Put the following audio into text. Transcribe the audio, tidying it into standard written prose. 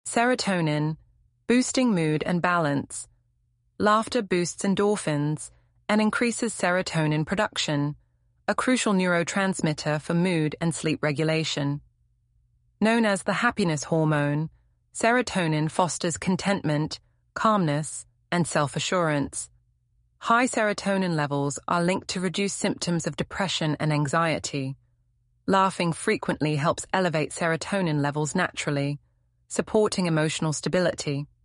Serotonin, boosting mood and balance. Laughter boosts endorphins and increases serotonin production, a crucial neurotransmitter for mood and sleep regulation. Known as the happiness hormone, serotonin fosters contentment, calmness, and self-assurance. High serotonin levels are linked to reduced symptoms of depression and anxiety. Laughing frequently helps elevate serotonin levels naturally, supporting emotional stability.